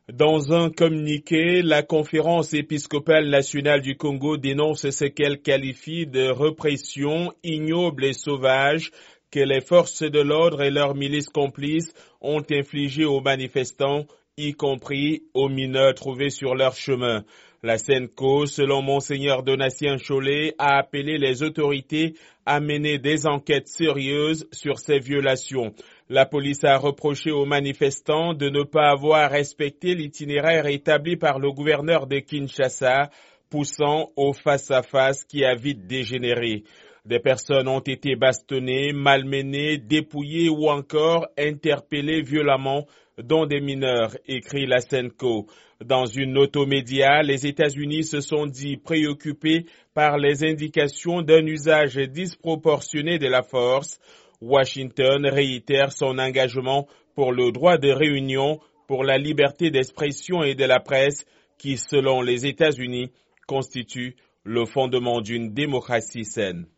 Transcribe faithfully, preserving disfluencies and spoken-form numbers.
Dans un communiqué, la Conférence épiscopale nationale du Congo dénonce ce qu'elle qualifie de répression ignoble et sauvage que les forces de l'ordre et leurs milices complices ont infligé aux manifestants, y compris aux mineurs trouvés sur leur chemin. La SENCO, selon Monseigneur Donatien Cholet, a appelé les autorités à mener des enquêtes sérieuses sur ces violations. La police a reproché aux manifestants de ne pas avoir respecté l'itinéraire établi par le gouverneur de Kinshasa, poussant au face-à-face qui a vite dégénéré. Des personnes ont été bastonnées, malmenées, dépouillées ou encore interpellées violemment, dont des mineurs, écrit la SENCO. Dans une note aux médias, les États-Unis se sont dit préoccupés par les indications d'un usage disproportionné de la force. Washington réitère son engagement pour le droit de réunion, pour la liberté d'expression et de la presse, qui, selon les États-Unis, constitue le fondement d'une démocratie saine.